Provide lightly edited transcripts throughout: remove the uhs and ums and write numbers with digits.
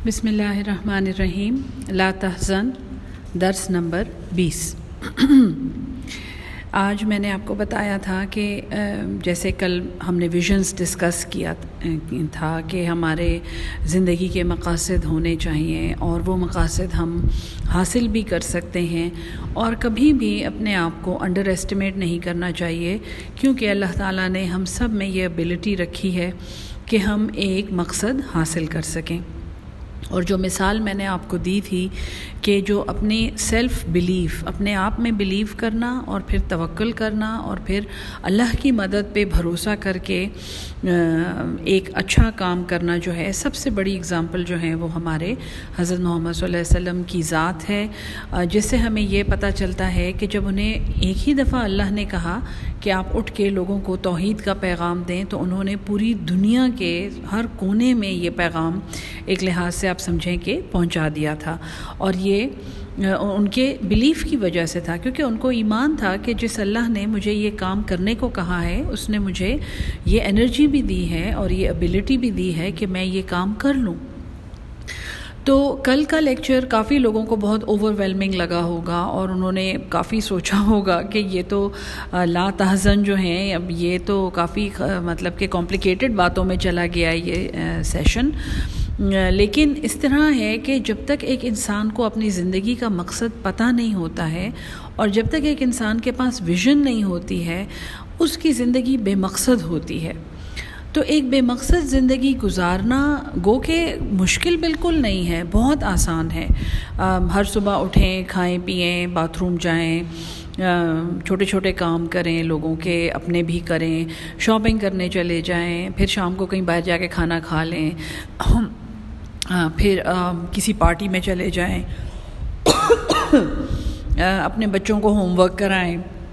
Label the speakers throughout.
Speaker 1: بسم اللہ الرحمن الرحیم. لا تحزن، درس نمبر 20. آج میں نے آپ کو بتایا تھا کہ جیسے کل ہم نے ویژنز ڈسکس کیا تھا کہ ہمارے زندگی کے مقاصد ہونے چاہیے اور وہ مقاصد ہم حاصل بھی کر سکتے ہیں، اور کبھی بھی اپنے آپ کو انڈر ایسٹیمیٹ نہیں کرنا چاہیے، کیونکہ اللہ تعالیٰ نے ہم سب میں یہ ایبلٹی رکھی ہے کہ ہم ایک مقصد حاصل کر سکیں. اور جو مثال میں نے آپ کو دی تھی کہ جو اپنی سیلف بلیف، اپنے آپ میں بلیو کرنا اور پھر توکل کرنا اور پھر اللہ کی مدد پہ بھروسہ کر کے ایک اچھا کام کرنا جو ہے، سب سے بڑی اگزامپل جو ہے وہ ہمارے حضرت محمد صلی اللہ علیہ وسلم کی ذات ہے، جس سے ہمیں یہ پتہ چلتا ہے کہ جب انہیں ایک ہی دفعہ اللہ نے کہا کہ آپ اٹھ کے لوگوں کو توحید کا پیغام دیں، تو انہوں نے پوری دنیا کے ہر کونے میں یہ پیغام ایک لحاظ سے آپ سمجھیں کہ پہنچا دیا تھا. اور یہ ان کے بلیف کی وجہ سے تھا، کیونکہ ان کو ایمان تھا کہ جس اللہ نے مجھے یہ کام کرنے کو کہا ہے، اس نے مجھے یہ انرجی بھی دی ہے اور یہ ایبلٹی بھی دی ہے کہ میں یہ کام کر لوں. تو کل کا لیکچر کافی لوگوں کو بہت اوور ویلمنگ لگا ہوگا اور انہوں نے کافی سوچا ہوگا کہ یہ تو لا تحزن جو ہیں، اب یہ تو کافی مطلب کہ کمپلیکیٹڈ باتوں میں چلا گیا یہ سیشن. لیکن اس طرح ہے کہ جب تک ایک انسان کو اپنی زندگی کا مقصد پتہ نہیں ہوتا ہے اور جب تک ایک انسان کے پاس ویژن نہیں ہوتی ہے، اس کی زندگی بے مقصد ہوتی ہے. تو ایک بے مقصد زندگی گزارنا گو کہ مشکل بالکل نہیں ہے، بہت آسان ہے. ہر صبح اٹھیں، کھائیں پئیں، باتھ روم جائیں، چھوٹے چھوٹے کام کریں، لوگوں کے اپنے بھی کریں، شاپنگ کرنے چلے جائیں، پھر شام کو کہیں باہر جا کے کھانا کھا لیں، پھر کسی پارٹی میں چلے جائیں، اپنے بچوں کو ہوم ورک کرائیں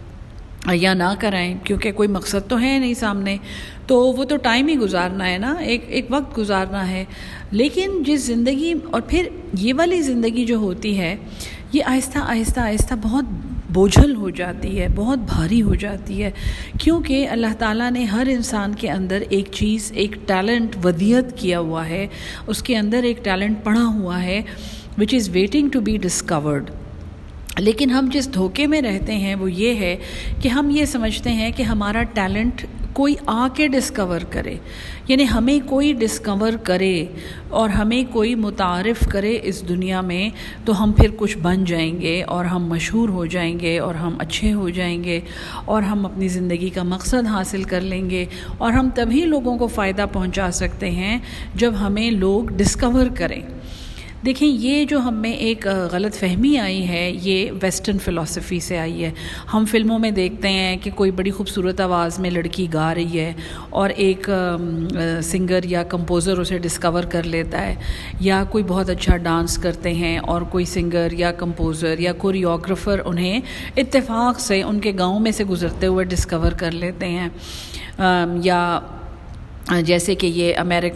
Speaker 1: یا نہ کرائیں، کیونکہ کوئی مقصد تو ہے نہیں سامنے، تو وہ تو ٹائم ہی گزارنا ہے نا، ایک وقت گزارنا ہے. لیکن جس زندگی، اور پھر یہ والی زندگی جو ہوتی ہے، یہ آہستہ آہستہ آہستہ بہت بوجھل ہو جاتی ہے، بہت بھاری ہو جاتی ہے، کیونکہ اللہ تعالیٰ نے ہر انسان کے اندر ایک چیز، ایک ٹیلنٹ ودیعت کیا ہوا ہے، اس کے اندر ایک ٹیلنٹ پڑا ہوا ہے which is waiting to be discovered. لیکن ہم جس دھوکے میں رہتے ہیں وہ یہ ہے کہ ہم یہ سمجھتے ہیں کہ ہمارا ٹیلنٹ کوئی آ کے ڈسکور کرے، یعنی ہمیں کوئی ڈسکور کرے اور ہمیں کوئی متعارف کرے اس دنیا میں، تو ہم پھر کچھ بن جائیں گے اور ہم مشہور ہو جائیں گے اور ہم اچھے ہو جائیں گے اور ہم اپنی زندگی کا مقصد حاصل کر لیں گے. اور ہم تبھی لوگوں کو فائدہ پہنچا سکتے ہیں جب ہمیں لوگ ڈسکور کریں. دیکھیں، یہ جو ہم میں ایک غلط فہمی آئی ہے، یہ ویسٹرن فلسفی سے آئی ہے. ہم فلموں میں دیکھتے ہیں کہ کوئی بڑی خوبصورت آواز میں لڑکی گا رہی ہے اور ایک سنگر یا کمپوزر اسے ڈسکور کر لیتا ہے، یا کوئی بہت اچھا ڈانس کرتے ہیں اور کوئی سنگر یا کمپوزر یا کوریوگرافر انہیں اتفاق سے ان کے گاؤں میں سے گزرتے ہوئے ڈسکور کر لیتے ہیں. یا جیسے کہ یہ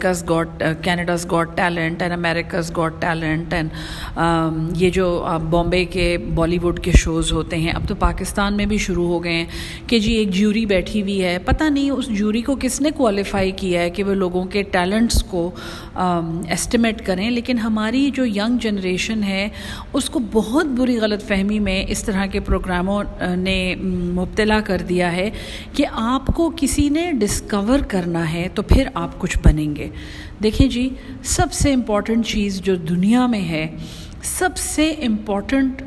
Speaker 1: Canada's got talent and America's got talent and یہ جو بامبے کے بالی ووڈ کے شوز ہوتے ہیں، اب تو پاکستان میں بھی شروع ہو گئے ہیں کہ جی ایک جیوری بیٹھی ہوئی ہے، پتہ نہیں اس جیوری کو کس نے کوالیفائی کیا ہے کہ وہ لوگوں کے ٹیلنٹس کو ایسٹیمیٹ کریں. لیکن ہماری جو ینگ جنریشن ہے اس کو بہت بری غلط فہمی میں اس طرح کے پروگراموں نے مبتلا کر دیا ہے کہ آپ کو کسی نے ڈسکور کرنا ہے تو پھر آپ کچھ بنیں گے. دیکھیں جی، سب سے امپورٹنٹ چیز جو دنیا میں ہے، سب سے امپورٹنٹ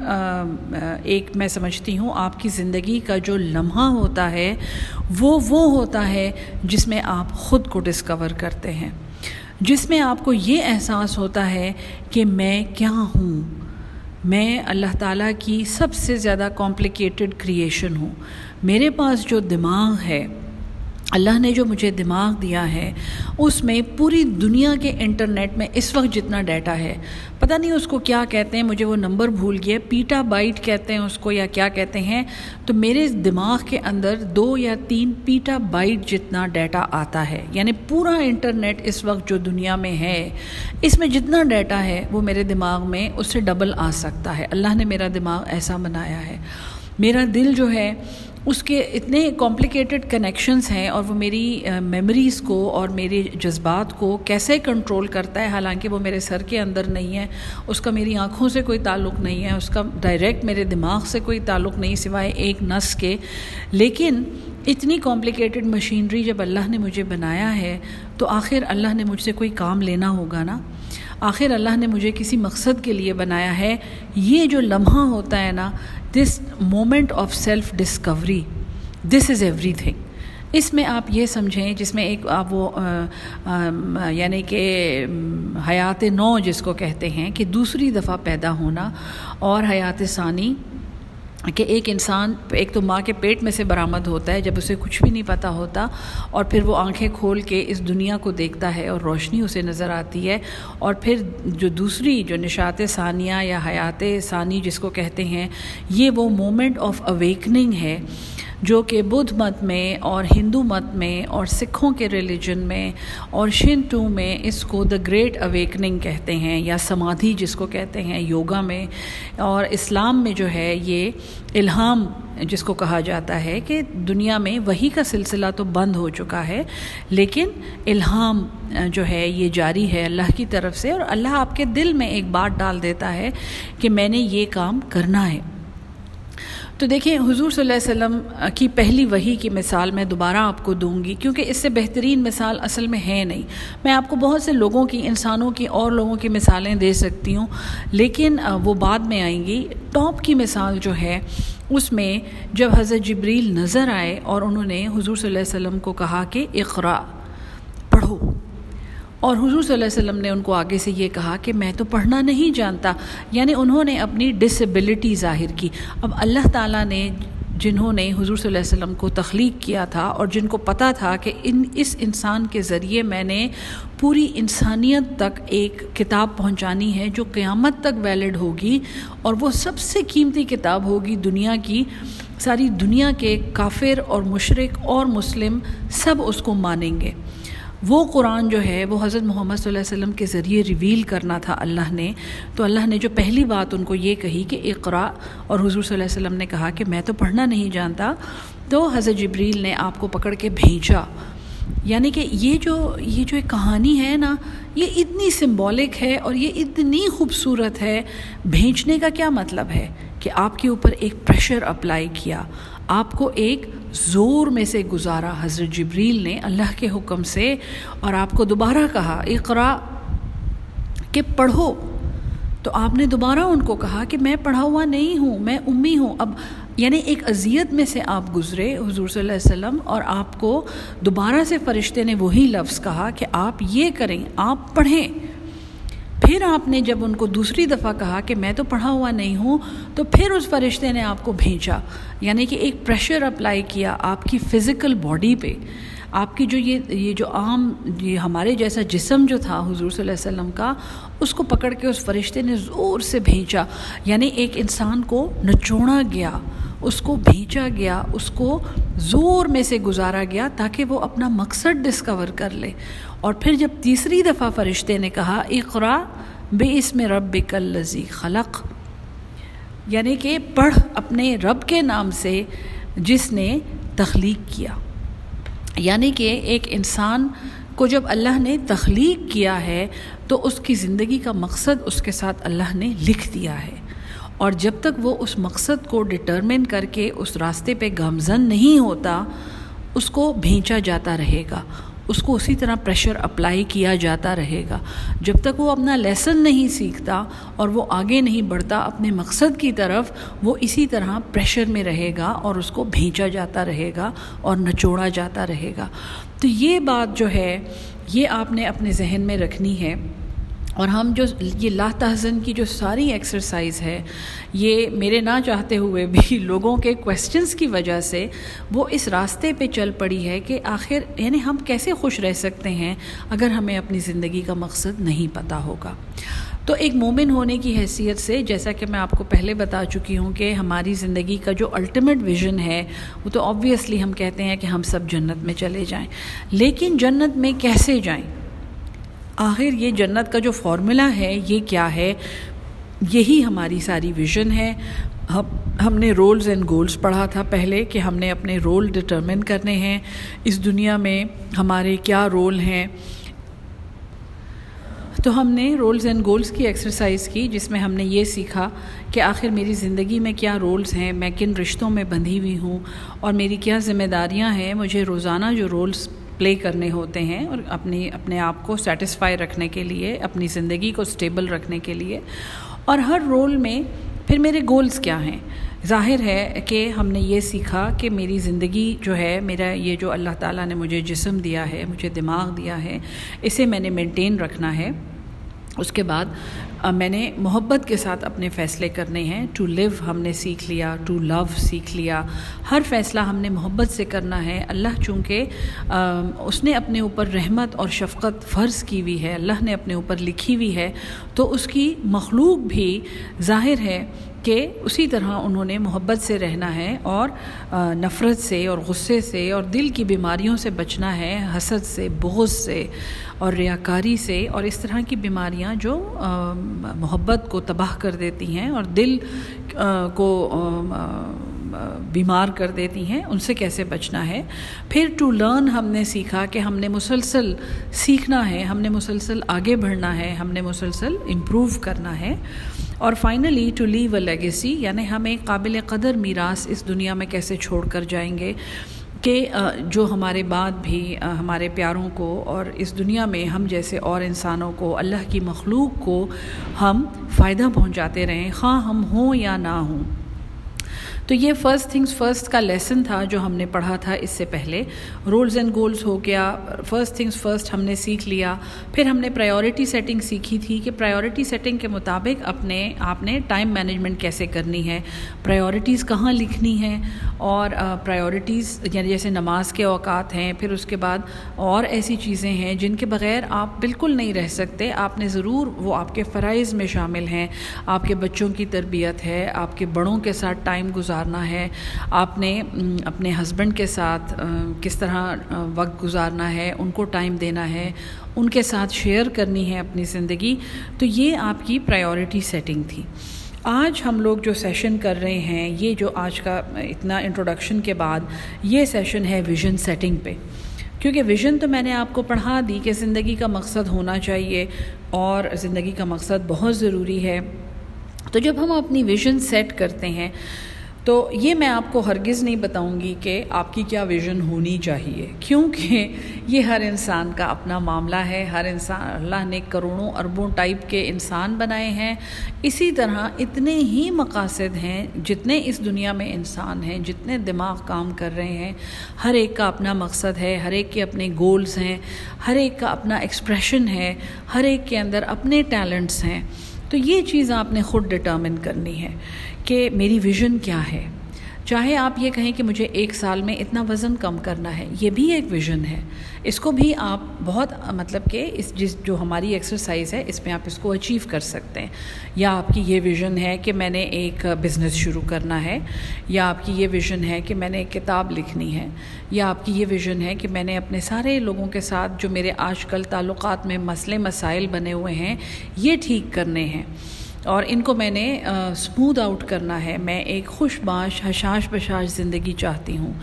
Speaker 1: ایک میں سمجھتی ہوں آپ کی زندگی کا جو لمحہ ہوتا ہے وہ ہوتا ہے جس میں آپ خود کو ڈسکور کرتے ہیں، جس میں آپ کو یہ احساس ہوتا ہے کہ میں کیا ہوں، میں اللہ تعالیٰ کی سب سے زیادہ کمپلیکیٹڈ کریشن ہوں. میرے پاس جو دماغ ہے، اللہ نے جو مجھے دماغ دیا ہے، اس میں پوری دنیا کے انٹرنیٹ میں اس وقت جتنا ڈیٹا ہے، پتہ نہیں اس کو کیا کہتے ہیں، مجھے وہ نمبر بھول گیا، پیٹا بائٹ کہتے ہیں اس کو یا کیا کہتے ہیں. تو میرے دماغ کے اندر 2 یا 3 پیٹا بائٹ جتنا ڈیٹا آتا ہے، یعنی پورا انٹرنیٹ اس وقت جو دنیا میں ہے، اس میں جتنا ڈیٹا ہے وہ میرے دماغ میں اس سے ڈبل آ سکتا ہے. اللہ نے میرا دماغ ایسا بنایا ہے. میرا دل جو ہے اس کے اتنے کمپلیکیٹڈ کنیکشنز ہیں، اور وہ میری میموریز کو اور میرے جذبات کو کیسے کنٹرول کرتا ہے، حالانکہ وہ میرے سر کے اندر نہیں ہے، اس کا میری آنکھوں سے کوئی تعلق نہیں ہے، اس کا ڈائریکٹ میرے دماغ سے کوئی تعلق نہیں سوائے ایک نس کے. لیکن اتنی کمپلیکیٹڈ مشینری جب اللہ نے مجھے بنایا ہے تو آخر اللہ نے مجھ سے کوئی کام لینا ہوگا نا. آخر اللہ نے مجھے کسی مقصد کے لیے بنایا ہے. یہ جو لمحہ ہوتا ہے نا، this moment of self discovery, this is ایوری تھنگ. اس میں آپ یہ سمجھیں، جس میں ایک آپ وہ یعنی کہ حیات نو جس کو کہتے ہیں کہ دوسری دفعہ پیدا ہونا، اور حیات ثانی کہ ایک انسان ایک تو ماں کے پیٹ میں سے برآمد ہوتا ہے جب اسے کچھ بھی نہیں پتہ ہوتا، اور پھر وہ آنکھیں کھول کے اس دنیا کو دیکھتا ہے اور روشنی اسے نظر آتی ہے. اور پھر جو دوسری جو نشاط ثانیہ یا حیات ثانی جس کو کہتے ہیں، یہ وہ مومنٹ آف اویکننگ ہے جو کہ بدھ مت میں اور ہندو مت میں اور سکھوں کے ریلیجن میں اور شنتو میں اس کو دا گریٹ اویکننگ کہتے ہیں، یا سمادھی جس کو کہتے ہیں یوگا میں. اور اسلام میں جو ہے یہ الہام جس کو کہا جاتا ہے کہ دنیا میں وحی کا سلسلہ تو بند ہو چکا ہے، لیکن الہام جو ہے یہ جاری ہے اللہ کی طرف سے، اور اللہ آپ کے دل میں ایک بات ڈال دیتا ہے کہ میں نے یہ کام کرنا ہے. تو دیکھیں، حضور صلی اللہ علیہ وسلم کی پہلی وحی کی مثال میں دوبارہ آپ کو دوں گی، کیونکہ اس سے بہترین مثال اصل میں ہے نہیں. میں آپ کو بہت سے لوگوں کی، انسانوں کی اور لوگوں کی مثالیں دے سکتی ہوں، لیکن وہ بعد میں آئیں گی. ٹاپ کی مثال جو ہے اس میں جب حضرت جبریل نظر آئے اور انہوں نے حضور صلی اللہ علیہ وسلم کو کہا کہ اقرا، پڑھو، اور حضور صلی اللہ علیہ وسلم نے ان کو آگے سے یہ کہا کہ میں تو پڑھنا نہیں جانتا، یعنی انہوں نے اپنی ڈسیبلٹی ظاہر کی. اب اللہ تعالیٰ نے جنہوں نے حضور صلی اللہ علیہ وسلم کو تخلیق کیا تھا اور جن کو پتہ تھا کہ اس انسان کے ذریعے میں نے پوری انسانیت تک ایک کتاب پہنچانی ہے جو قیامت تک ویلڈ ہوگی، اور وہ سب سے قیمتی کتاب ہوگی دنیا کی. ساری دنیا کے کافر اور مشرک اور مسلم سب اس کو مانیں گے. وہ قرآن جو ہے وہ حضرت محمد صلی اللہ علیہ وسلم کے ذریعے ریویل کرنا تھا اللہ نے. تو اللہ نے جو پہلی بات ان کو یہ کہی کہ اقرا، اور حضور صلی اللہ علیہ وسلم نے کہا کہ میں تو پڑھنا نہیں جانتا، تو حضرت جبریل نے آپ کو پکڑ کے بھیجا. یعنی کہ یہ جو ایک کہانی ہے نا، یہ اتنی سمبولک ہے اور یہ اتنی خوبصورت ہے. بھیجنے کا کیا مطلب ہے کہ آپ کے اوپر ایک پریشر اپلائی کیا، آپ کو ایک زور میں سے گزارا حضرت جبریل نے اللہ کے حکم سے، اور آپ کو دوبارہ کہا اقرا کہ پڑھو. تو آپ نے دوبارہ ان کو کہا کہ میں پڑھا ہوا نہیں ہوں، میں امی ہوں. اب یعنی ایک اذیت میں سے آپ گزرے حضور صلی اللہ علیہ وسلم، اور آپ کو دوبارہ سے فرشتے نے وہی لفظ کہا کہ آپ یہ کریں، آپ پڑھیں. پھر آپ نے جب ان کو دوسری دفعہ کہا کہ میں تو پڑھا ہوا نہیں ہوں، تو پھر اس فرشتے نے آپ کو بھیجا، یعنی کہ ایک پریشر اپلائی کیا آپ کی فزیکل باڈی پہ. آپ کی جو یہ جو عام یہ ہمارے جیسا جسم جو تھا حضور صلی اللہ علیہ وسلم کا، اس کو پکڑ کے اس فرشتے نے زور سے بھیجا. یعنی ایک انسان کو نچوڑا گیا، اس کو بھیجا گیا، اس کو زور میں سے گزارا گیا تاکہ وہ اپنا مقصد ڈسکور کر لے. اور پھر جب تیسری دفعہ فرشتے نے کہا اقرا باسم ربک الذی خلق، یعنی کہ پڑھ اپنے رب کے نام سے جس نے تخلیق کیا. یعنی کہ ایک انسان کو جب اللہ نے تخلیق کیا ہے تو اس کی زندگی کا مقصد اس کے ساتھ اللہ نے لکھ دیا ہے، اور جب تک وہ اس مقصد کو ڈٹرمن کر کے اس راستے پہ گامزن نہیں ہوتا، اس کو بھیجا جاتا رہے گا، اس کو اسی طرح پریشر اپلائی کیا جاتا رہے گا. جب تک وہ اپنا لیسن نہیں سیکھتا اور وہ آگے نہیں بڑھتا اپنے مقصد کی طرف، وہ اسی طرح پریشر میں رہے گا اور اس کو بھیجا جاتا رہے گا اور نچوڑا جاتا رہے گا. تو یہ بات جو ہے یہ آپ نے اپنے ذہن میں رکھنی ہے. اور ہم جو یہ لا تحزن کی جو ساری ایکسرسائز ہے، یہ میرے نہ چاہتے ہوئے بھی لوگوں کے کویسچنز کی وجہ سے وہ اس راستے پہ چل پڑی ہے کہ آخر یعنی ہم کیسے خوش رہ سکتے ہیں اگر ہمیں اپنی زندگی کا مقصد نہیں پتہ ہوگا. تو ایک مومن ہونے کی حیثیت سے، جیسا کہ میں آپ کو پہلے بتا چکی ہوں کہ ہماری زندگی کا جو الٹیمیٹ ویژن ہے وہ تو آبویسلی ہم کہتے ہیں کہ ہم سب جنت میں چلے جائیں، لیکن جنت میں کیسے جائیں؟ آخر یہ جنت کا جو فارمولا ہے یہ کیا ہے؟ یہی ہماری ساری ویژن ہے. ہم نے رولز اینڈ گولز پڑھا تھا پہلے کہ ہم نے اپنے رول ڈٹرمن کرنے ہیں اس دنیا میں، ہمارے کیا رول ہیں. تو ہم نے رولز اینڈ گولز کی ایکسرسائز کی جس میں ہم نے یہ سیکھا کہ آخر میری زندگی میں کیا رولز ہیں، میں کن رشتوں میں بندھی ہوئی ہوں اور میری کیا ذمہ داریاں ہیں. مجھے روزانہ جو رولز پلے کرنے ہوتے ہیں اور اپنے آپ کو سیٹسفائی رکھنے کے لیے، اپنی زندگی کو سٹیبل رکھنے کے لیے، اور ہر رول میں پھر میرے گولز کیا ہیں. ظاہر ہے کہ ہم نے یہ سیکھا کہ میری زندگی جو ہے، میرا یہ جو اللہ تعالیٰ نے مجھے جسم دیا ہے، مجھے دماغ دیا ہے، اسے میں نے مینٹین رکھنا ہے. اس کے بعد میں نے محبت کے ساتھ اپنے فیصلے کرنے ہیں. ٹو لیو ہم نے سیکھ لیا، ٹو لو سیکھ لیا. ہر فیصلہ ہم نے محبت سے کرنا ہے. اللہ چونکہ اس نے اپنے اوپر رحمت اور شفقت فرض کی ہوئی ہے، اللہ نے اپنے اوپر لکھی ہوئی ہے، تو اس کی مخلوق بھی ظاہر ہے کہ اسی طرح انہوں نے محبت سے رہنا ہے اور نفرت سے اور غصے سے اور دل کی بیماریوں سے بچنا ہے، حسد سے، بغض سے اور ریاکاری سے اور اس طرح کی بیماریاں جو محبت کو تباہ کر دیتی ہیں اور دل کو بیمار کر دیتی ہیں، ان سے کیسے بچنا ہے. پھر ٹو لرن ہم نے سیکھا کہ ہم نے مسلسل سیکھنا ہے، ہم نے مسلسل آگے بڑھنا ہے، ہم نے مسلسل امپروو کرنا ہے. اور finally to leave a legacy, یعنی ہم ایک قابل قدر میراث اس دنیا میں کیسے چھوڑ کر جائیں گے کہ جو ہمارے بعد بھی ہمارے پیاروں کو اور اس دنیا میں ہم جیسے اور انسانوں کو، اللہ کی مخلوق کو ہم فائدہ پہنچاتے رہیں، خواہ ہم ہوں یا نہ ہوں. تو یہ فرسٹ تھنگز فرسٹ کا لیسن تھا جو ہم نے پڑھا تھا اس سے پہلے. رولز اینڈ گولز ہو گیا، فرسٹ تھنگز فرسٹ ہم نے سیکھ لیا. پھر ہم نے پرائیورٹی سیٹنگ سیکھی تھی کہ پرائیورٹی سیٹنگ کے مطابق آپ نے ٹائم مینجمنٹ کیسے کرنی ہے، پرائیورٹیز کہاں لکھنی ہے، اور پرائیورٹیز یعنی جیسے نماز کے اوقات ہیں، پھر اس کے بعد اور ایسی چیزیں ہیں جن کے بغیر آپ بالکل نہیں رہ سکتے. آپ نے ضرور، وہ آپ کے فرائض میں شامل ہیں. آپ کے بچوں کی تربیت ہے، آپ کے بڑوں کے ساتھ ٹائم گزارنا ہے، آپ نے اپنے ہسبینڈ کے ساتھ کس طرح وقت گزارنا ہے، ان کو ٹائم دینا ہے، ان کے ساتھ شیئر کرنی ہے اپنی زندگی. تو یہ آپ کی پرائیورٹی سیٹنگ تھی. آج ہم لوگ جو سیشن کر رہے ہیں، یہ جو آج کا اتنا انٹروڈکشن کے بعد یہ سیشن ہے ویژن سیٹنگ پہ. کیونکہ ویژن تو میں نے آپ کو پڑھا دی کہ زندگی کا مقصد ہونا چاہیے اور زندگی کا مقصد بہت ضروری ہے. تو جب ہم اپنی ویژن سیٹ کرتے ہیں تو یہ میں آپ کو ہرگز نہیں بتاؤں گی کہ آپ کی کیا ویژن ہونی چاہیے، کیونکہ یہ ہر انسان کا اپنا معاملہ ہے. ہر انسان، اللہ نے کروڑوں اربوں ٹائپ کے انسان بنائے ہیں. اسی طرح اتنے ہی مقاصد ہیں جتنے اس دنیا میں انسان ہیں، جتنے دماغ کام کر رہے ہیں. ہر ایک کا اپنا مقصد ہے، ہر ایک کے اپنے گولز ہیں، ہر ایک کا اپنا ایکسپریشن ہے، ہر ایک کے اندر اپنے ٹیلنٹس ہیں. تو یہ چیز آپ نے خود ڈٹرمن کرنی ہے کہ میری ویژن کیا ہے. چاہے آپ یہ کہیں کہ مجھے 1 سال میں اتنا وزن کم کرنا ہے، یہ بھی ایک ویژن ہے. اس کو بھی آپ بہت مطلب کہ جو ہماری ایکسرسائز ہے اس میں آپ اس کو اچیو کر سکتے ہیں. یا آپ کی یہ ویژن ہے کہ میں نے ایک بزنس شروع کرنا ہے، یا آپ کی یہ ویژن ہے کہ میں نے ایک کتاب لکھنی ہے، یا آپ کی یہ ویژن ہے کہ میں نے اپنے سارے لوگوں کے ساتھ جو میرے آج کل تعلقات میں مسائل بنے ہوئے ہیں یہ ٹھیک کرنے ہیں اور ان کو میں نے اسموتھ آؤٹ کرنا ہے. میں ایک خوش باش حشاش بشاش زندگی چاہتی ہوں،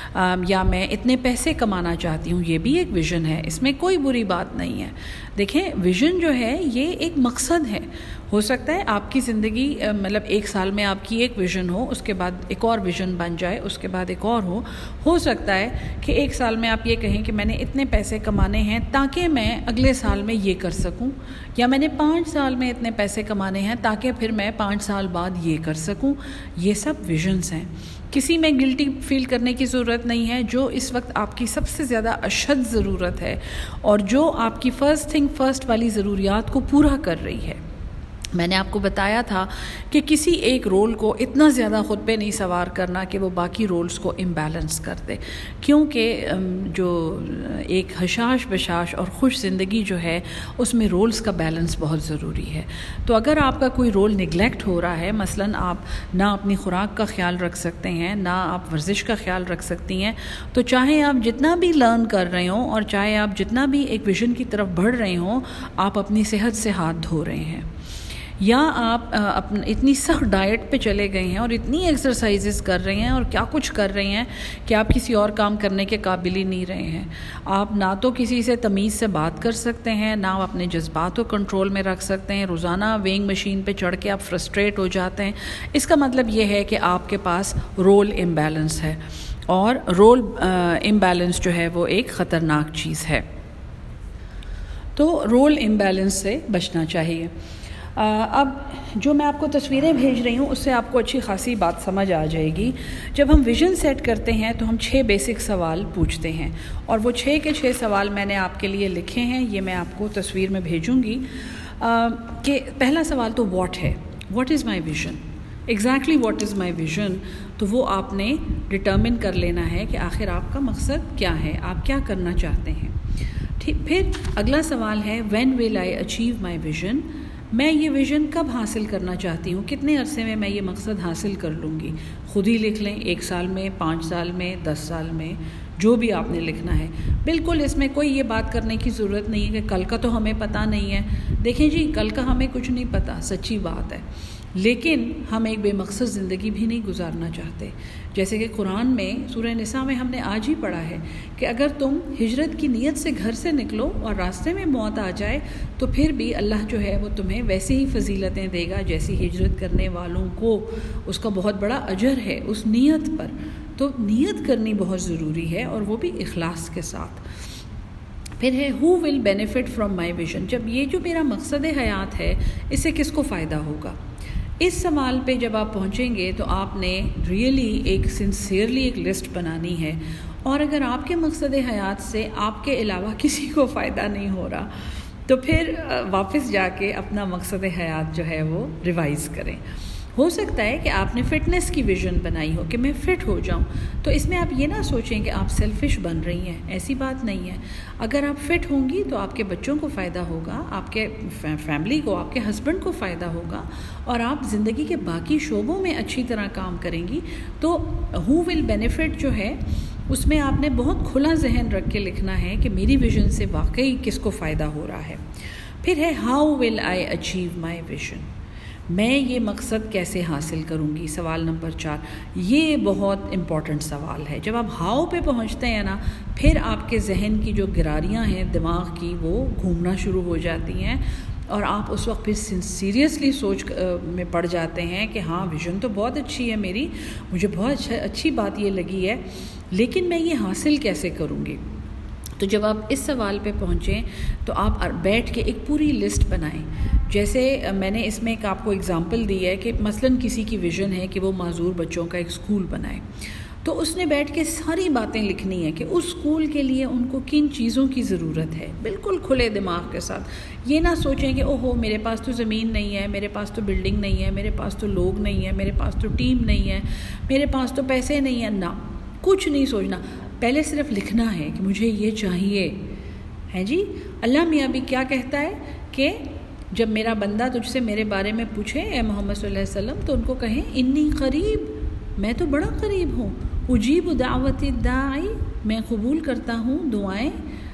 Speaker 1: یا میں اتنے پیسے کمانا چاہتی ہوں. یہ بھی ایک ویژن ہے، اس میں کوئی بری بات نہیں ہے. دیکھیں، ویژن جو ہے یہ ایک مقصد ہے. ہو سکتا ہے آپ کی زندگی مطلب 1 سال میں آپ کی ایک ویژن ہو، اس کے بعد ایک اور ویژن بن جائے، اس کے بعد ایک اور ہو سکتا ہے کہ 1 سال میں آپ یہ کہیں کہ میں نے اتنے پیسے کمانے ہیں تاکہ میں اگلے سال میں یہ کر سکوں، یا میں نے 5 سال میں اتنے پیسے کمانے ہیں تاکہ پھر میں 5 سال بعد یہ کر سکوں. یہ سب ویژنز ہیں. کسی میں گلٹی فیل کرنے کی ضرورت نہیں ہے. جو اس وقت آپ کی سب سے زیادہ اشد ضرورت ہے اور جو آپ کی فرسٹ تھنگ فرسٹ والی ضروریات کو پورا کر رہی ہے. میں نے آپ کو بتایا تھا کہ کسی ایک رول کو اتنا زیادہ خود پہ نہیں سوار کرنا کہ وہ باقی رولز کو امبیلنس کر دے، کیونکہ جو ایک حشاش بشاش اور خوش زندگی جو ہے اس میں رولز کا بیلنس بہت ضروری ہے. تو اگر آپ کا کوئی رول نگلیکٹ ہو رہا ہے، مثلاً آپ نہ اپنی خوراک کا خیال رکھ سکتے ہیں، نہ آپ ورزش کا خیال رکھ سکتی ہیں، تو چاہے آپ جتنا بھی لرن کر رہے ہوں اور چاہے آپ جتنا بھی ایک ویژن کی طرف بڑھ رہے ہوں، آپ اپنی صحت سے ہاتھ دھو رہے ہیں. یا آپ اتنی سخت ڈائٹ پہ چلے گئے ہیں اور اتنی ایکسرسائزز کر رہے ہیں اور کیا کچھ کر رہے ہیں کہ آپ کسی اور کام کرنے کے قابل ہی نہیں رہے ہیں. آپ نہ تو کسی سے تمیز سے بات کر سکتے ہیں، نہ آپ اپنے جذبات کو کنٹرول میں رکھ سکتے ہیں. روزانہ ویئنگ مشین پہ چڑھ کے آپ فرسٹریٹ ہو جاتے ہیں. اس کا مطلب یہ ہے کہ آپ کے پاس رول امبیلنس ہے، اور رول امبیلنس جو ہے وہ ایک خطرناک چیز ہے. تو رول امبیلنس سے بچنا چاہیے. اب جو میں آپ کو تصویریں بھیج رہی ہوں اس سے آپ کو اچھی خاصی بات سمجھ آ جائے گی. جب ہم ویژن سیٹ کرتے ہیں تو ہم 6 بیسک سوال پوچھتے ہیں، اور وہ 6 کے 6 سوال میں نے آپ کے لیے لکھے ہیں. یہ میں آپ کو تصویر میں بھیجوں گی. کہ پہلا سوال تو واٹ ہے، what is my vision, exactly what is my vision. تو وہ آپ نے ڈٹرمن کر لینا ہے کہ آخر آپ کا مقصد کیا ہے، آپ کیا کرنا چاہتے ہیں. پھر اگلا سوال ہے when will I achieve my vision, میں یہ ویژن کب حاصل کرنا چاہتی ہوں، کتنے عرصے میں میں یہ مقصد حاصل کر لوں گی. خود ہی لکھ لیں، 1 سال میں، 5 سال میں، 10 سال میں، جو بھی آپ نے لکھنا ہے. بالکل اس میں کوئی یہ بات کرنے کی ضرورت نہیں ہے کہ کل کا تو ہمیں پتہ نہیں ہے. دیکھیں جی، کل کا ہمیں کچھ نہیں پتہ، سچی بات ہے، لیکن ہم ایک بے مقصد زندگی بھی نہیں گزارنا چاہتے. جیسے کہ قرآن میں سورہ نساء میں ہم نے آج ہی پڑھا ہے کہ اگر تم ہجرت کی نیت سے گھر سے نکلو اور راستے میں موت آ جائے تو پھر بھی اللہ جو ہے وہ تمہیں ویسے ہی فضیلتیں دے گا جیسی ہجرت کرنے والوں کو. اس کا بہت بڑا اجر ہے اس نیت پر. تو نیت کرنی بہت ضروری ہے، اور وہ بھی اخلاص کے ساتھ. پھر ہے who will benefit from my vision, جب یہ جو میرا مقصد حیات ہے اس سے کس کو فائدہ ہوگا. اس سوال پہ جب آپ پہنچیں گے تو آپ نے ریئلی ایک سنسیئرلی ایک لسٹ بنانی ہے. اور اگر آپ کے مقصد حیات سے آپ کے علاوہ کسی کو فائدہ نہیں ہو رہا تو پھر واپس جا کے اپنا مقصد حیات جو ہے وہ ریوائز کریں. ہو سکتا ہے کہ آپ نے فٹنس کی ویژن بنائی ہو کہ میں فٹ ہو جاؤں، تو اس میں آپ یہ نہ سوچیں کہ آپ سیلفش بن رہی ہیں، ایسی بات نہیں ہے. اگر آپ فٹ ہوں گی تو آپ کے بچوں کو فائدہ ہوگا، آپ کے فیملی کو، آپ کے ہسبینڈ کو فائدہ ہوگا، اور آپ زندگی کے باقی شعبوں میں اچھی طرح کام کریں گی. تو ہو ول بینیفٹ جو ہے اس میں آپ نے بہت کھلا ذہن رکھ کے لکھنا ہے کہ میری ویژن سے واقعی کس کو فائدہ ہو رہا ہے. پھر ہے how will I achieve my vision, میں یہ مقصد کیسے حاصل کروں گی. سوال نمبر 4 یہ بہت امپورٹنٹ سوال ہے. جب آپ ہاؤ پہ پہنچتے ہیں نا، پھر آپ کے ذہن کی جو گراریاں ہیں دماغ کی وہ گھومنا شروع ہو جاتی ہیں، اور آپ اس وقت پھر سیریسلی سوچ میں پڑ جاتے ہیں کہ ہاں ویژن تو بہت اچھی ہے میری، مجھے بہت اچھی بات یہ لگی ہے، لیکن میں یہ حاصل کیسے کروں گی. تو جب آپ اس سوال پہ پہنچیں تو آپ بیٹھ کے ایک پوری لسٹ بنائیں. جیسے میں نے اس میں ایک آپ کو اگزامپل دی ہے کہ مثلاً کسی کی ویژن ہے کہ وہ معذور بچوں کا ایک اسکول بنائے، تو اس نے بیٹھ کے ساری باتیں لکھنی ہے کہ اس اسکول کے لیے ان کو کن چیزوں کی ضرورت ہے، بالکل کھلے دماغ کے ساتھ. یہ نہ سوچیں کہ اوہو میرے پاس تو زمین نہیں ہے، میرے پاس تو بلڈنگ نہیں ہے، میرے پاس تو لوگ نہیں ہیں، میرے پاس تو ٹیم نہیں ہے، میرے پاس تو پیسے نہیں ہیں. نہ، کچھ نہیں سوچنا، پہلے صرف لکھنا ہے کہ مجھے یہ چاہیے ہے. جی اللہ میاں بھی کیا کہتا ہے کہ جب میرا بندہ تجھ سے میرے بارے میں پوچھے اے محمد صلی اللہ علیہ وسلم تو ان کو کہیں انی قریب، میں تو بڑا قریب ہوں، اجیب دعوت الداعی، میں قبول کرتا ہوں دعائیں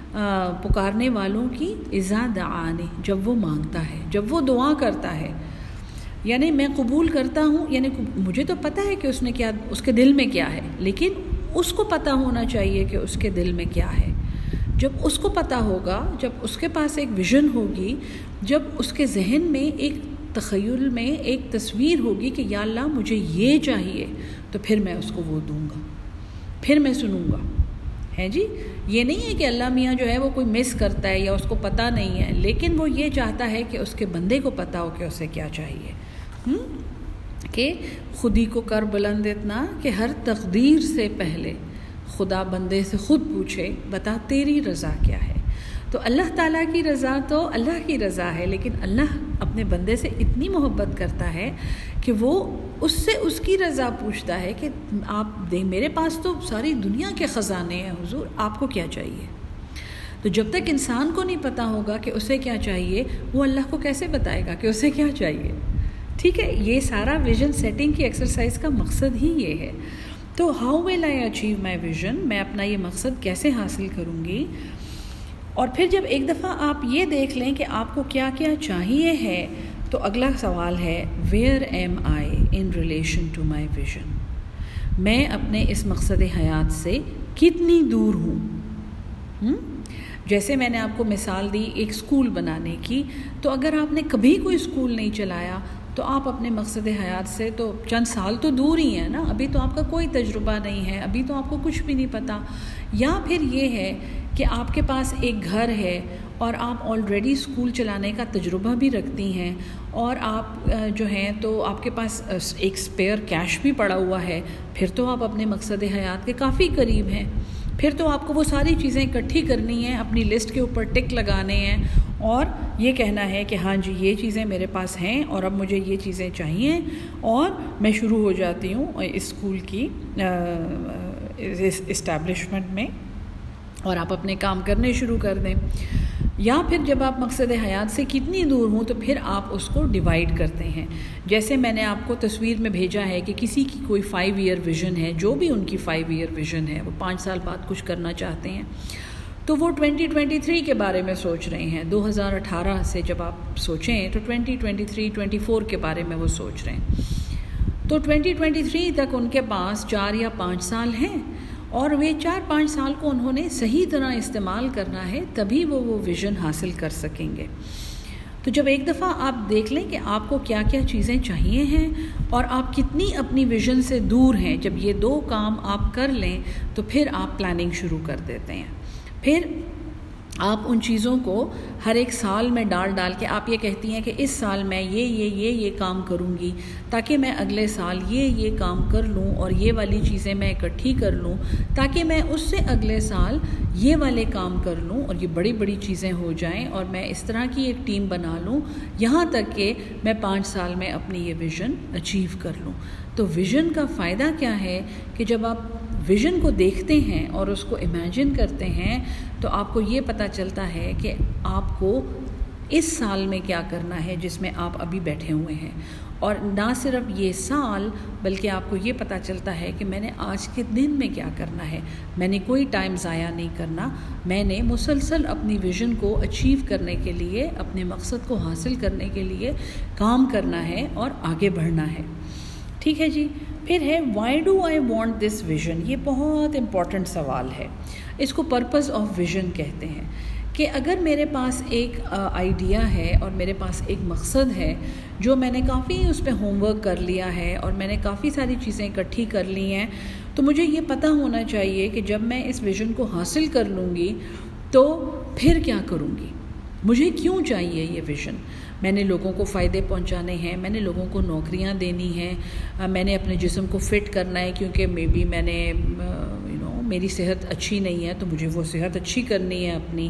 Speaker 1: پکارنے والوں کی، اذا دعانی، جب وہ مانگتا ہے، جب وہ دعا کرتا ہے. یعنی میں قبول کرتا ہوں، یعنی مجھے تو پتہ ہے کہ اس نے کیا، اس کے دل میں کیا ہے، لیکن اس کو پتہ ہونا چاہیے کہ اس کے دل میں کیا ہے. جب اس کو پتہ ہوگا، جب اس کے پاس ایک ویژن ہوگی، جب اس کے ذہن میں ایک تخیل میں ایک تصویر ہوگی کہ یا اللہ مجھے یہ چاہیے، تو پھر میں اس کو وہ دوں گا، پھر میں سنوں گا. ہے جی، یہ نہیں ہے کہ اللہ میاں جو ہے وہ کوئی مس کرتا ہے یا اس کو پتہ نہیں ہے، لیکن وہ یہ چاہتا ہے کہ اس کے بندے کو پتہ ہو کہ اسے کیا چاہیے. کہ خودی کو کر بلند اتنا کہ ہر تقدیر سے پہلے خدا بندے سے خود پوچھے بتا تیری رضا کیا ہے. تو اللہ تعالیٰ کی رضا تو اللہ کی رضا ہے، لیکن اللہ اپنے بندے سے اتنی محبت کرتا ہے کہ وہ اس سے اس کی رضا پوچھتا ہے کہ آپ میرے پاس تو ساری دنیا کے خزانے ہیں حضور، آپ کو کیا چاہیے. تو جب تک انسان کو نہیں پتہ ہوگا کہ اسے کیا چاہیے، وہ اللہ کو کیسے بتائے گا کہ اسے کیا چاہیے. ٹھیک ہے، یہ سارا ویژن سیٹنگ کی ایکسرسائز کا مقصد ہی یہ ہے. تو how will I achieve my vision, میں اپنا یہ مقصد کیسے حاصل کروں گی. اور پھر جب ایک دفعہ آپ یہ دیکھ لیں کہ آپ کو کیا کیا چاہیے ہے، تو اگلا سوال ہے where am I in relation to my vision. میں اپنے اس مقصد حیات سے کتنی دور ہوں؟ جیسے میں نے آپ کو مثال دی ایک اسکول بنانے کی، تو اگر آپ نے کبھی کوئی اسکول نہیں چلایا تو آپ اپنے مقصد حیات سے تو چند سال تو دور ہی ہیں نا. ابھی تو آپ کا کوئی تجربہ نہیں ہے، ابھی تو آپ کو کچھ بھی نہیں پتہ. یا پھر یہ ہے کہ آپ کے پاس ایک گھر ہے اور آپ آلریڈی اسکول چلانے کا تجربہ بھی رکھتی ہیں، اور آپ جو ہیں تو آپ کے پاس ایک اسپیئر کیش بھی پڑا ہوا ہے، پھر تو آپ اپنے مقصد حیات کے کافی قریب ہیں. پھر تو آپ کو وہ ساری چیزیں اکٹھی کرنی ہیں، اپنی لسٹ کے اوپر ٹک لگانے ہیں اور یہ کہنا ہے کہ ہاں جی یہ چیزیں میرے پاس ہیں اور اب مجھے یہ چیزیں چاہیے، اور میں شروع ہو جاتی ہوں اس اسکول کی اسٹیبلشمنٹ میں، اور آپ اپنے کام کرنے شروع کر دیں. یا پھر جب آپ مقصد حیات سے کتنی دور ہوں تو پھر آپ اس کو ڈیوائیڈ کرتے ہیں. جیسے میں نے آپ کو تصویر میں بھیجا ہے کہ کسی کی کوئی 5 ایئر ویژن ہے، جو بھی ان کی 5 ایئر ویژن ہے، وہ 5 سال بعد کچھ کرنا چاہتے ہیں، تو وہ 2023 کے بارے میں سوچ رہے ہیں. 2018 سے جب آپ سوچیں تو 2023-24 کے بارے میں وہ سوچ رہے ہیں. تو 2023 تک ان کے پاس 4 یا 5 سال ہیں، اور وہ 4-5 سال کو انہوں نے صحیح طرح استعمال کرنا ہے، تبھی وہ ویژن حاصل کر سکیں گے. تو جب ایک دفعہ آپ دیکھ لیں کہ آپ کو کیا کیا چیزیں چاہیے ہیں اور آپ کتنی اپنی ویژن سے دور ہیں، جب یہ 2 کام آپ کر لیں تو پھر آپ پلاننگ شروع کر دیتے ہیں. پھر آپ ان چیزوں کو ہر ایک سال میں ڈال کے آپ یہ کہتی ہیں کہ اس سال میں یہ کام کروں گی تاکہ میں اگلے سال یہ کام کر لوں، اور یہ والی چیزیں میں اکٹھی کر لوں تاکہ میں اس سے اگلے سال یہ والے کام کر لوں اور یہ بڑی بڑی چیزیں ہو جائیں، اور میں اس طرح کی ایک ٹیم بنا لوں یہاں تک کہ میں 5 سال میں اپنی یہ ویژن اچیو کر لوں. تو ویژن کا فائدہ کیا ہے کہ جب آپ ویژن کو دیکھتے ہیں اور اس کو امیجن کرتے ہیں تو آپ کو یہ پتہ چلتا ہے کہ آپ کو اس سال میں کیا کرنا ہے جس میں آپ ابھی بیٹھے ہوئے ہیں. اور نہ صرف یہ سال بلکہ آپ کو یہ پتہ چلتا ہے کہ میں نے آج کے دن میں کیا کرنا ہے. میں نے کوئی ٹائم ضائع نہیں کرنا، میں نے مسلسل اپنی ویژن کو اچیو کرنے کے لیے، اپنے مقصد کو حاصل کرنے کے لیے کام کرنا ہے اور آگے بڑھنا ہے. ٹھیک ہے جی. پھر ہے why do I want this vision. یہ بہت امپورٹنٹ سوال ہے. اس کو پرپز آف ویژن کہتے ہیں کہ اگر میرے پاس ایک آئیڈیا ہے اور میرے پاس ایک مقصد ہے جو میں نے کافی اس پہ ہوم ورک کر لیا ہے اور میں نے کافی ساری چیزیں اکٹھی کر لی ہیں، تو مجھے یہ پتہ ہونا چاہیے کہ جب میں اس ویژن کو حاصل کر لوں گی تو پھر کیا کروں گی، مجھے کیوں چاہیے یہ ویژن. میں نے لوگوں کو فائدے پہنچانے ہیں، میں نے لوگوں کو نوکریاں دینی ہیں، میں نے اپنے جسم کو فٹ کرنا ہے کیونکہ میں نے میری صحت اچھی نہیں ہے تو مجھے وہ صحت اچھی کرنی ہے اپنی.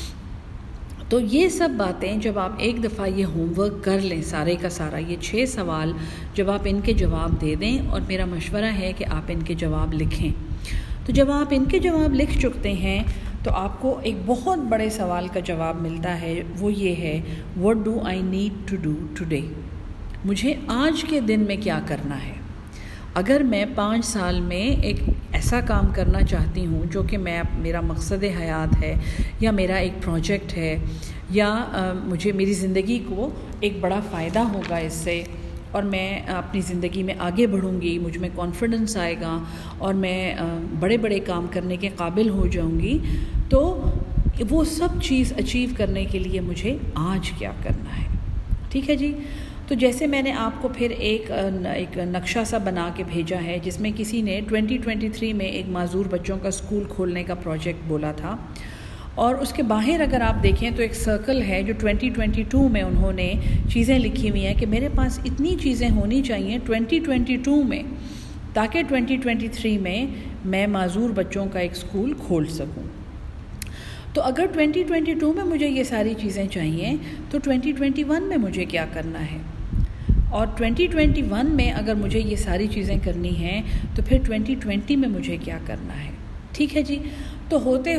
Speaker 1: تو یہ سب باتیں جب آپ ایک دفعہ یہ ہوم ورک کر لیں سارے کا سارا، یہ 6 سوال جب آپ ان کے جواب دے دیں، اور میرا مشورہ ہے کہ آپ ان کے جواب لکھیں. تو جب آپ ان کے جواب لکھ چکتے ہیں تو آپ کو ایک بہت بڑے سوال کا جواب ملتا ہے، وہ یہ ہے what do I need to do today. مجھے آج کے دن میں کیا کرنا ہے. اگر میں 5 سال میں ایک ایسا کام کرنا چاہتی ہوں جو کہ میرا مقصد حیات ہے یا میرا ایک پروجیکٹ ہے، یا مجھے میری زندگی کو ایک بڑا فائدہ ہوگا اس سے، اور میں اپنی زندگی میں آگے بڑھوں گی، مجھ میں کانفیڈنس آئے گا اور میں بڑے بڑے کام کرنے کے قابل ہو جاؤں گی، تو وہ سب چیز اچیو کرنے کے لیے مجھے آج کیا کرنا ہے. ٹھیک ہے جی. تو جیسے میں نے آپ کو پھر ایک نقشہ سا بنا کے بھیجا ہے جس میں کسی نے 2023 میں ایک معذور بچوں کا اسکول کھولنے کا پروجیکٹ بولا تھا، اور اس کے باہر اگر آپ دیکھیں تو ایک سرکل ہے جو 2022 میں انہوں نے چیزیں لکھی ہوئی ہیں کہ میرے پاس اتنی چیزیں ہونی چاہیے 2022 میں تاکہ 2023 میں معذور بچوں کا ایک اسکول کھول سکوں. تو اگر 2022 میں مجھے یہ ساری چیزیں چاہیے تو 2021 میں مجھے کیا کرنا ہے، اور 2021 میں اگر مجھے یہ ساری چیزیں کرنی ہیں تو پھر 2020 میں مجھے کیا کرنا ہے. ٹھیک ہے جی. تو ہوتے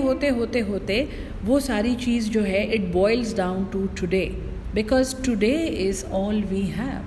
Speaker 1: وہ ساری چیز جو ہے it boils down to today, because today is all we have.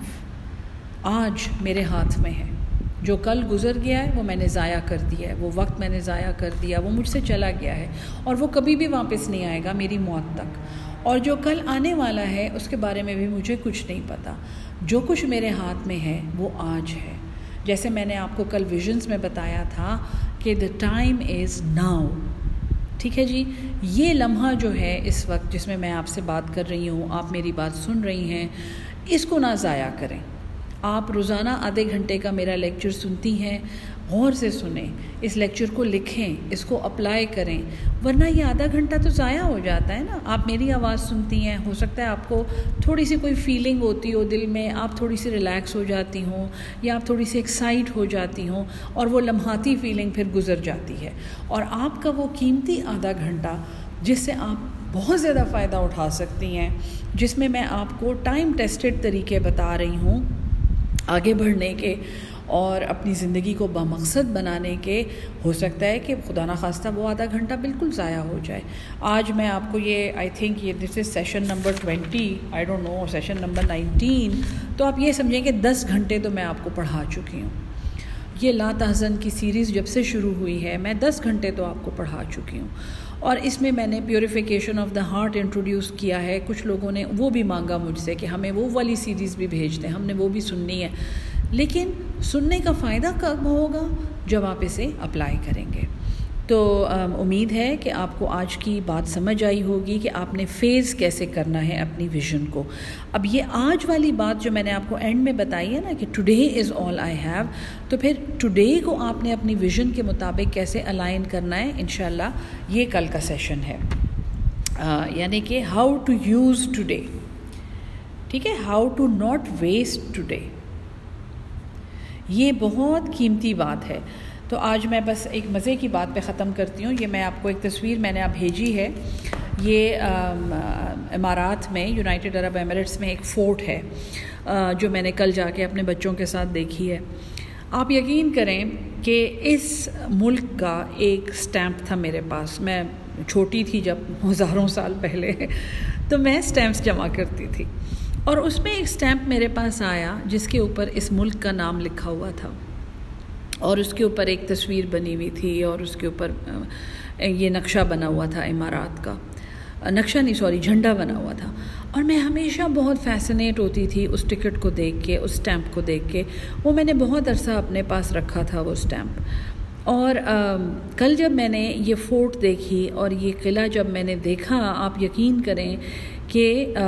Speaker 1: آج میرے ہاتھ میں ہے، جو کل گزر گیا ہے وہ میں نے ضائع کر دیا ہے، وہ وقت میں نے ضائع کر دیا، وہ مجھ سے چلا گیا ہے اور وہ کبھی بھی واپس نہیں آئے گا میری موت تک. اور جو کل آنے والا ہے اس کے بارے میں بھی مجھے کچھ نہیں پتہ. جو کچھ میرے ہاتھ میں ہے وہ آج ہے. جیسے میں نے آپ کو کل ویژنز میں بتایا تھا کہ the time is now. ٹھیک ہے جی. یہ لمحہ جو ہے اس وقت جس میں آپ سے بات کر رہی ہوں, آپ میری بات سن رہی ہیں, اس کو نہ ضائع کریں. آپ روزانہ آدھے گھنٹے کا میرا لیکچر سنتی ہیں, غور سے سنیں, اس لیکچر کو لکھیں, اس کو اپلائی کریں, ورنہ یہ آدھا گھنٹہ تو ضائع ہو جاتا ہے نا. آپ میری آواز سنتی ہیں, ہو سکتا ہے آپ کو تھوڑی سی کوئی فیلنگ ہوتی ہو دل میں, آپ تھوڑی سی ریلیکس ہو جاتی ہوں یا آپ تھوڑی سی ایکسائٹ ہو جاتی ہوں, اور وہ لمحاتی فیلنگ پھر گزر جاتی ہے, اور آپ کا وہ قیمتی آدھا گھنٹہ جس سے آپ بہت زیادہ فائدہ اٹھا سکتی ہیں, جس میں میں آپ کو ٹائم ٹیسٹڈ طریقے بتا رہی ہوں آگے بڑھنے کے اور اپنی زندگی کو بامقصد بنانے کے, ہو سکتا ہے کہ خدا نخواستہ وہ آدھا گھنٹہ بالکل ضائع ہو جائے. آج میں آپ کو یہ آئی تھنک یہ دس از سیشن نمبر 20, آئی ڈونٹ نو, سیشن نمبر 19, تو آپ یہ سمجھیں کہ 10 گھنٹے تو میں آپ کو پڑھا چکی ہوں. یہ لا تحزن کی سیریز جب سے شروع ہوئی ہے میں 10 گھنٹے تو آپ کو پڑھا چکی ہوں, اور اس میں میں نے purification of the heart introduce کیا ہے. کچھ لوگوں نے وہ بھی مانگا مجھ سے کہ ہمیں وہ والی سیریز بھی بھیج دیں, ہم نے وہ بھی سننی ہے. لیکن سننے کا فائدہ کب ہوگا؟ جب آپ اسے اپلائی کریں گے. تو امید ہے کہ آپ کو آج کی بات سمجھ آئی ہوگی کہ آپ نے فیز کیسے کرنا ہے اپنی ویژن کو. اب یہ آج والی بات جو میں نے آپ کو اینڈ میں بتائی ہے نا کہ today is all I have, تو پھر ٹوڈے کو آپ نے اپنی ویژن کے مطابق کیسے الائن کرنا ہے, انشاءاللہ یہ کل کا سیشن ہے. یعنی کہ ہاؤ ٹو یوز ٹوڈے. ٹھیک ہے, how to not waste today. یہ بہت قیمتی بات ہے. تو آج میں بس ایک مزے کی بات پہ ختم کرتی ہوں. یہ میں آپ کو ایک تصویر میں نے آپ بھیجی ہے. یہ امارات میں, یونائٹڈ عرب ایمریٹس میں ایک فورٹ ہے جو میں نے کل جا کے اپنے بچوں کے ساتھ دیکھی ہے. آپ یقین کریں کہ اس ملک کا ایک سٹیمپ تھا میرے پاس. میں چھوٹی تھی جب, ہزاروں سال پہلے, تو میں سٹیمپس جمع کرتی تھی, اور اس میں ایک سٹیمپ میرے پاس آیا جس کے اوپر اس ملک کا نام لکھا ہوا تھا, اور اس کے اوپر ایک تصویر بنی ہوئی تھی, اور اس کے اوپر یہ نقشہ بنا ہوا تھا امارات کا. نقشہ نہیں, سوری, جھنڈا بنا ہوا تھا. اور میں ہمیشہ بہت فیسنیٹ ہوتی تھی اس ٹکٹ کو دیکھ کے, اس سٹیمپ کو دیکھ کے. وہ میں نے بہت عرصہ اپنے پاس رکھا تھا وہ سٹیمپ. اور کل جب میں نے یہ فورٹ دیکھی اور یہ قلعہ جب میں نے دیکھا, آپ یقین کریں کہ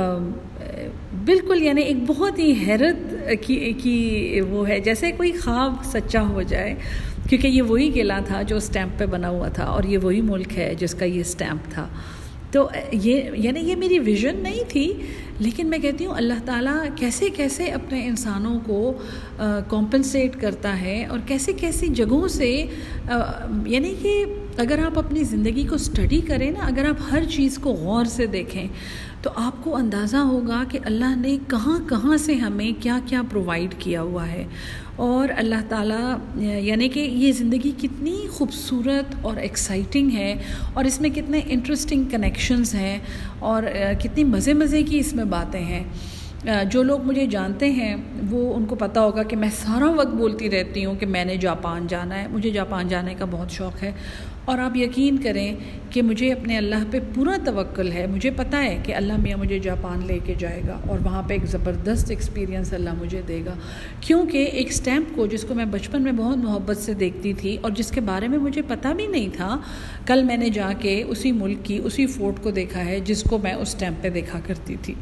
Speaker 1: بالکل یعنی ایک بہت ہی حیرت کی وہ ہے, جیسے کوئی خواب سچا ہو جائے, کیونکہ یہ وہی قلعہ تھا جو سٹیمپ پہ بنا ہوا تھا, اور یہ وہی ملک ہے جس کا یہ سٹیمپ تھا. تو یہ میری ویژن نہیں تھی, لیکن میں کہتی ہوں اللہ تعالیٰ کیسے کیسے اپنے انسانوں کو کمپنسیٹ کرتا ہے, اور کیسے کیسی جگہوں سے, یعنی کہ اگر آپ اپنی زندگی کو اسٹڈی کریں نا, اگر آپ ہر چیز کو غور سے دیکھیں, تو آپ کو اندازہ ہوگا کہ اللہ نے کہاں کہاں سے ہمیں کیا کیا پرووائڈ کیا ہوا ہے. اور اللہ تعالیٰ یعنی کہ یہ زندگی کتنی خوبصورت اور ایکسائٹنگ ہے, اور اس میں کتنے انٹرسٹنگ کنیکشنز ہیں, اور کتنی مزے مزے کی اس میں باتیں ہیں. جو لوگ مجھے جانتے ہیں وہ ان کو پتہ ہوگا کہ میں سارا وقت بولتی رہتی ہوں کہ میں نے جاپان جانا ہے, مجھے جاپان جانے کا بہت شوق ہے. اور آپ یقین کریں کہ مجھے اپنے اللہ پہ پورا توکل ہے. مجھے پتہ ہے کہ اللہ میاں مجھے جاپان لے کے جائے گا, اور وہاں پہ ایک زبردست ایکسپیرینس اللہ مجھے دے گا. کیونکہ ایک سٹیمپ کو جس کو میں بچپن میں بہت محبت سے دیکھتی تھی, اور جس کے بارے میں مجھے پتہ بھی نہیں تھا, کل میں نے جا کے اسی ملک کی اسی فورٹ کو دیکھا ہے جس کو میں اس سٹیمپ پہ دیکھا کرتی تھی.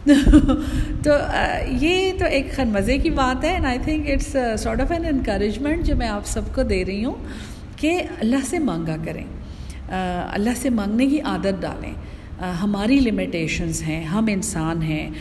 Speaker 1: تو یہ تو ایک مزے کی بات ہے, and I think it's sort of an encouragement جو میں آپ سب کو دے رہی ہوں کہ اللہ سے مانگا کریں, اللہ سے مانگنے کی عادت ڈالیں. ہماری لمیٹیشنز ہیں, ہم انسان ہیں,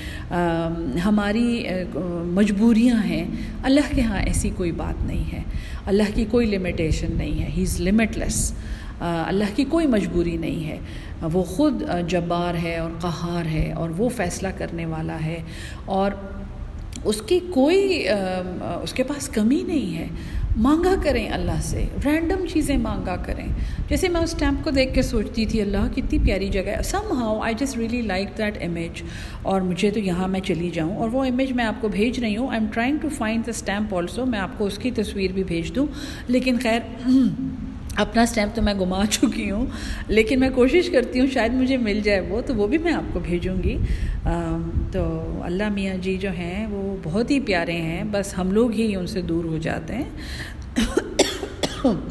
Speaker 1: ہماری مجبوریاں ہیں. اللہ کے ہاں ایسی کوئی بات نہیں ہے, اللہ کی کوئی لمیٹیشن نہیں ہے, ہی از لمٹ لیس. اللہ کی کوئی مجبوری نہیں ہے, وہ خود جبار ہے اور قہار ہے, اور وہ فیصلہ کرنے والا ہے, اور اس کی کوئی اس کے پاس کمی نہیں ہے. مانگا کریں اللہ سے, رینڈم چیزیں مانگا کریں. جیسے میں اس اسٹیمپ کو دیکھ کے سوچتی تھی اللہ کتنی پیاری جگہ ہے, somehow I just really like that image, اور مجھے تو یہاں میں چلی جاؤں. اور وہ امیج میں آپ کو بھیج رہی ہوں. I am trying to find the stamp also, میں آپ کو اس کی تصویر بھی بھیج دوں. لیکن خیر اپنا اسٹیمپ تو میں گما چکی ہوں، لیکن میں کوشش کرتی ہوں شاید مجھے مل جائے وہ، تو وہ بھی میں آپ کو بھیجوں گی۔ تو اللہ میاں جی جو ہیں وہ بہت ہی پیارے ہیں، بس ہم لوگ ہی ان سے دور ہو جاتے ہیں۔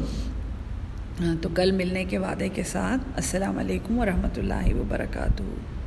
Speaker 1: تو کل ملنے کے وعدے کے ساتھ، السلام علیکم ورحمۃ اللہ وبرکاتہ۔